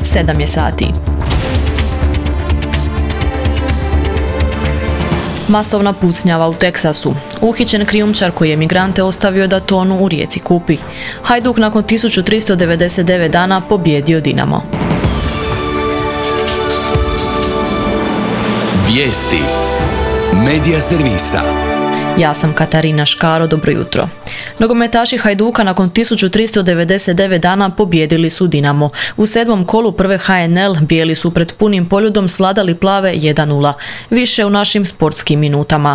7 je sati. Masovna pucnjava u Teksasu. Uhićen krijumčar koji je migrante ostavio da tonu u rijeci Kupi. Hajduk nakon 1399 dana pobijedio Dinamo. Vijesti. Medija servisa. Ja sam Katarina Škaro, dobro jutro. Nogometaši Hajduka nakon 1399 dana pobijedili su Dinamo. U 7. kolu prve HNL bijeli su pred punim Poljudom svladali plave 1:0. Više u našim sportskim minutama.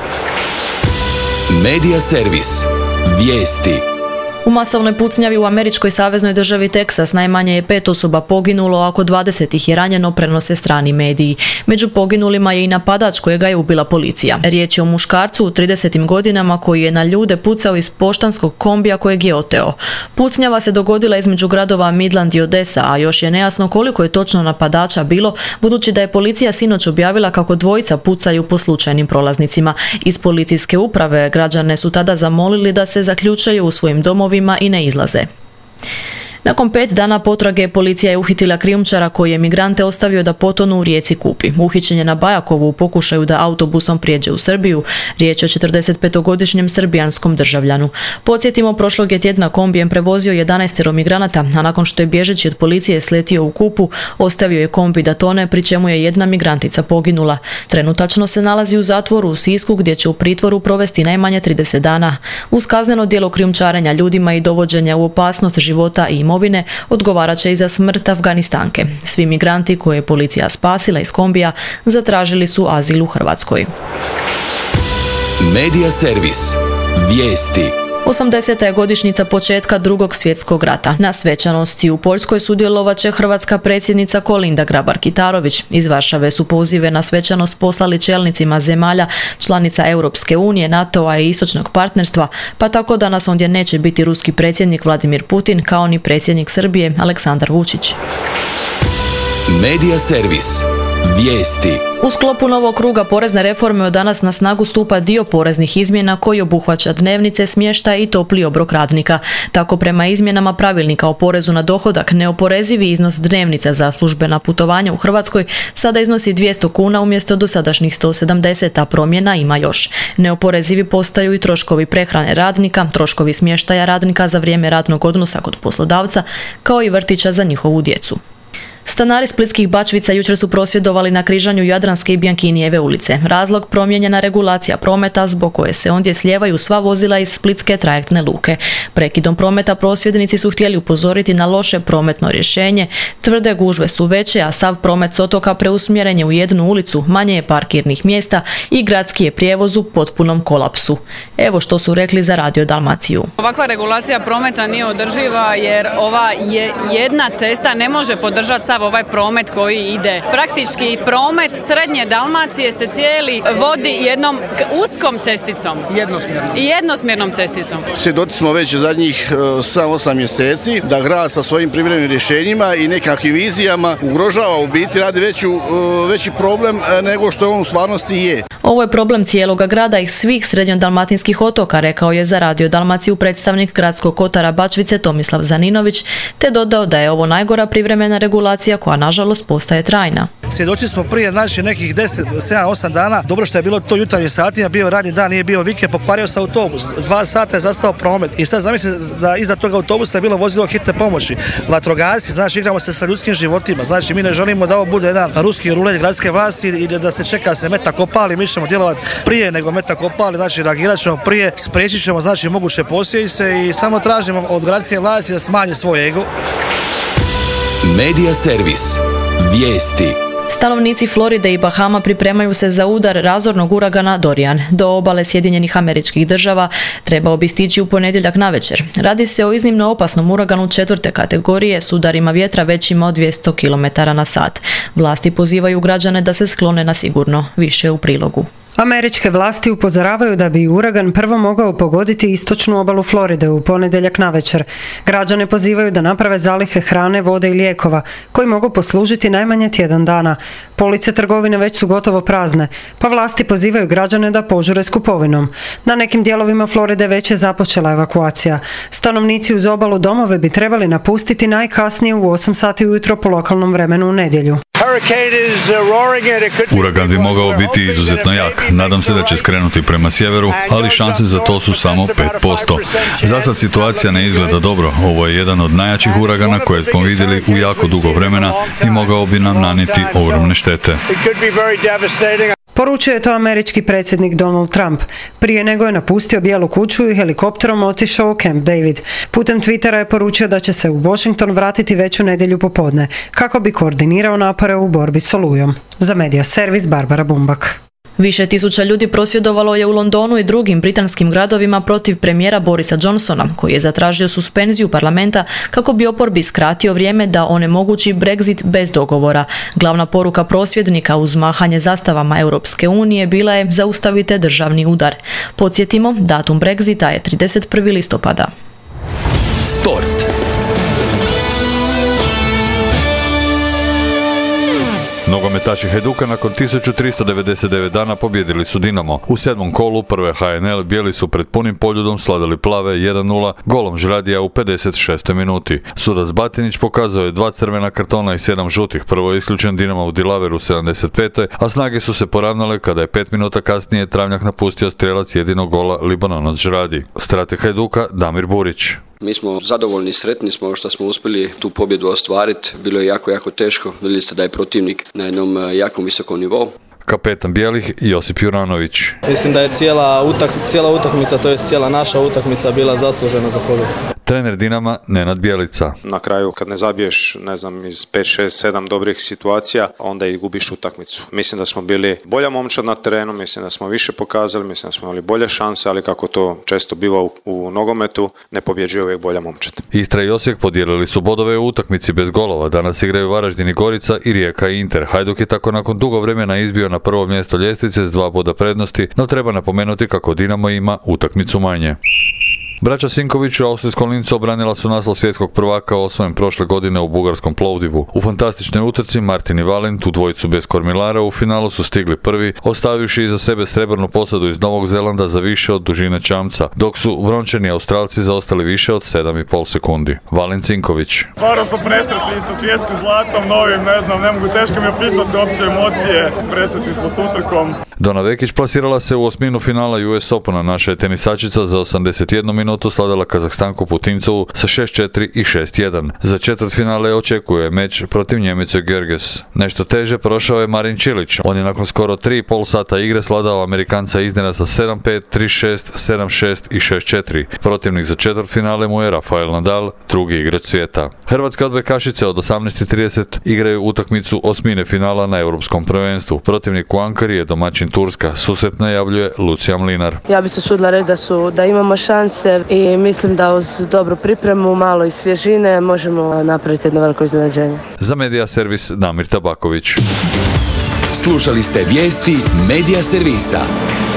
Medija servis. Vijesti. U masovnoj pucnjavi u američkoj saveznoj državi Teksas najmanje je 5 osoba poginulo, a oko 20 ih je ranjeno, prenose strani mediji. Među poginulima je i napadač kojega je ubila policija. Riječ je o muškarcu u 30. godinama koji je na ljude pucao iz poštanskog kombija kojeg je oteo. Pucnjava se dogodila između gradova Midland i Odessa, a još je nejasno koliko je točno napadača bilo, budući da je policija sinoć objavila kako dvojica pucaju po slučajnim prolaznicima. Iz policijske uprave građane su tada zamolili da se zaključaju u svojim domovima i ne izlaze. Nakon 5 dana potrage policija je uhitila krijumčara koji je migrante ostavio da potonu u rijeci Kupi. Uhićen je na Bajakovu u pokušaju da autobusom prijeđe u Srbiju. Riječ je o 45-godišnjem srbijanskom državljanu. Podsjetimo, prošlog je tjedna kombijem prevozio 11 migranata, a nakon što je bježeći od policije sletio u Kupu, ostavio je kombi da tone, pri čemu je jedna migrantica poginula. Trenutačno se nalazi u zatvoru u Sisku, gdje će u pritvoru provesti najmanje 30 dana. Uz kazneno djelo krijumčarenja ljudima i dovođenja u opasnost života i imovine odgovarat će i za smrt Afganistanke. Svi migranti koje je policija spasila iz kombija zatražili su azil u Hrvatskoj. Medija servis. Vijesti. 80. je godišnjica početka Drugog svjetskog rata. Na svečanosti u Poljskoj sudjelovat će hrvatska predsjednica Kolinda Grabar-Kitarović. Iz Varšave su pozive na svečanost poslali čelnicima zemalja članica Europske unije, NATO-a i Istočnog partnerstva, pa tako danas ondje neće biti ruski predsjednik Vladimir Putin, kao ni predsjednik Srbije Aleksandar Vučić. Medija servis. Vijesti. U sklopu novog kruga porezne reforme od danas na snagu stupa dio poreznih izmjena koji obuhvaća dnevnice, smještaj i topli obrok radnika. Tako prema izmjenama pravilnika o porezu na dohodak neoporezivi iznos dnevnica za službena putovanja u Hrvatskoj sada iznosi 200 kuna umjesto dosadašnjih 170, a promjena ima još. Neoporezivi postaju i troškovi prehrane radnika, troškovi smještaja radnika za vrijeme radnog odnosa kod poslodavca, kao i vrtića za njihovu djecu. Stanari splitskih Bačvica jučer su prosvjedovali na križanju Jadranske i Bjankinijeve ulice. Razlog promijenjena regulacija prometa zbog koje se ondje slijevaju sva vozila iz splitske trajektne luke. Prekidom prometa prosvjednici su htjeli upozoriti na loše prometno rješenje. Tvrde gužve su veće, a sav promet s otoka preusmjeren je u jednu ulicu, manje je parkirnih mjesta i gradski je prijevoz u potpunom kolapsu. Evo što su rekli za Radio Dalmaciju. Ovakva regulacija prometa nije održiva jer ova jedna cesta ne može podržati sav ovaj promet koji ide. Praktički promet srednje Dalmacije se cijeli vodi jednom uskom cesticom. Jednosmjernom cesticom. Svjedoci smo već zadnjih 7-8 mjeseci da grad sa svojim privremenim rješenjima i nekakvim vizijama ugrožava, u biti radi veći problem nego što on u stvarnosti je. Ovo je problem cijeloga grada i svih srednjodalmatinskih otoka, rekao je za Radio Dalmaciju predstavnik gradskog kotara Bačvice Tomislav Zaninović, te dodao da je ovo najgora privremena regulacija koja nažalost postaje trajna. Svjedoci smo prije nekih 7-8 dana, dobro što je bilo to jutarnjim satima, bio radni dan, nije bio vikend, pokvario se autobus, 2 sata je zastao promet i sad zamislite da iza toga autobusa je bilo vozilo hitne pomoći. Vatrogasci, znači igramo se sa ljudskim životima, znači mi ne želimo da ovo bude jedan ruski rulet gradske vlasti i da se čeka se metak opali, mi ćemo djelovati prije nego metak opali, znači reagirat ćemo prije, spriječit ćemo znači moguće posljedice i samo tražimo od gradske vlasti da smanje svoj ego. Medija servis. Vijesti. Stanovnici Floride i Bahama pripremaju se za udar razornog uragana Dorian. Do obale Sjedinjenih Američkih Država trebao bi stići u ponedjeljak navečer. Radi se o iznimno opasnom uraganu 4. kategorije s udarima vjetra većima od 200 km/h. Vlasti pozivaju građane da se sklone na sigurno. Više u prilogu. Američke vlasti upozoravaju da bi uragan prvo mogao pogoditi istočnu obalu Floride u ponedjeljak navečer. Građane pozivaju da naprave zalihe hrane, vode i lijekova, koji mogu poslužiti najmanje tjedan dana. Police trgovine već su gotovo prazne, pa vlasti pozivaju građane da požure s kupovinom. Na nekim dijelovima Floride već je započela evakuacija. Stanovnici uz obalu domove bi trebali napustiti najkasnije u 8 sati ujutro po lokalnom vremenu u nedjelju. Uragan bi mogao biti izuzetno jak. Nadam se da će skrenuti prema sjeveru, ali šanse za to su samo 5%. Za sad situacija ne izgleda dobro. Ovo je jedan od najjačih uragana koje smo vidjeli u jako dugo vremena i mogao bi nam nanijeti ogromne štete. Poručuje to američki predsjednik Donald Trump. Prije nego je napustio Bijelu kuću i helikopterom otišao u Camp David. Putem Twittera je poručio da će se u Washington vratiti već u nedjelju popodne, kako bi koordinirao napore u borbi s olujom. Za Media Servis Barbara Bumbak. Više tisuća ljudi prosvjedovalo je u Londonu i drugim britanskim gradovima protiv premijera Borisa Johnsona, koji je zatražio suspenziju parlamenta kako bi oporbi skratio vrijeme da onemogući Brexit bez dogovora. Glavna poruka prosvjednika uz mahanje zastavama Europske unije bila je zaustavite državni udar. Podsjetimo, datum Brexita je 31. listopada. Sport. Nogometaši Hajduka nakon 1399 dana pobjedili su Dinamo. U 7. kolu prve HNL bijeli su pred punim poljudom slavili plave 1-0 golom Žradija u 56. minuti. Sudac Batinić pokazao je 2 crvena kartona i 7 žutih. Prvo je isključen Dinamo u Dilaveru u 75. a snage su se poravnale kada je 5 minuta kasnije Travnjak napustio strijelac jedinog gola Libanonac Žradi. Strateg Hajduka Damir Burić. Mi smo zadovoljni, sretni smo što smo uspjeli tu pobjedu ostvariti. Bilo je jako teško. Vidjeli ste da je protivnik na jednom jakom visokom nivou. Kapetan bijelih Josip Juranović. Mislim da je cijela utakmica, to je cijela naša utakmica bila zaslužena za pobjedu. Trener Dinama Nenad Bjelica. Na kraju kad ne zabiješ, iz 5, 6, 7 dobrih situacija, onda i gubiš utakmicu. Mislim da smo bili bolja momčad na terenu, mislim da smo više pokazali, mislim da smo imali bolje šanse, ali kako to često biva u nogometu, ne pobjeđuje uvijek bolja momčad. Istra i Osijek podijelili su bodove u utakmici bez golova. Danas igraju Varaždin i Gorica i Rijeka i Inter. Hajduk je tako nakon dugo vremena izbio na prvo mjesto ljestvice s 2 boda prednosti, no treba napomenuti kako Dinamo ima utakmicu manje. Braća Sinković u austrijskom Lincu obranila su naslov svjetskog prvaka osvojen prošle godine u bugarskom Plovdivu. U fantastičnoj utrci Martin i Valent, u dvojicu bez kormilara, u finalu su stigli prvi, ostavivši iza sebe srebrnu posadu iz Novog Zelanda za više od dužine čamca, dok su brončani Australci zaostali više od 7,5 sekundi. Valent Sinković. Stvarno smo presretni sa svjetskim zlatom, novim, ne mogu teško mi opisati opće emocije, presretni smo s utrkom. Dona Vekić plasirala se u osminu finala US Opena. Naša je tenisačica za 81 minutu slavila Kazahstanku Putincovu sa 6-4 i 6-1. Za četvrtfinale očekuje meč protiv Njemice Georges. Nešto teže prošao je Marin Čilić. On je nakon skoro 3,5 sata igre sladao Amerikanca iznena sa 7-5, 3-6, 7-6 i 6-4. Protivnik za četvrtfinale mu je Rafael Nadal, drugi igrač svijeta. Hrvatske odbojkašice od 18:30 igraju utakmicu osmine finala na Europskom prvenstvu. Protivnik u Ankari je domaćin Turska. Susret najavljuje Lucija Mlinar. Ja bi se usudila reći da imamo šanse i mislim da uz dobru pripremu, malo i svježine možemo napraviti jedno veliko iznenađenje. Za Media Servis Damir Tabaković. Slušali ste vijesti Media Servisa.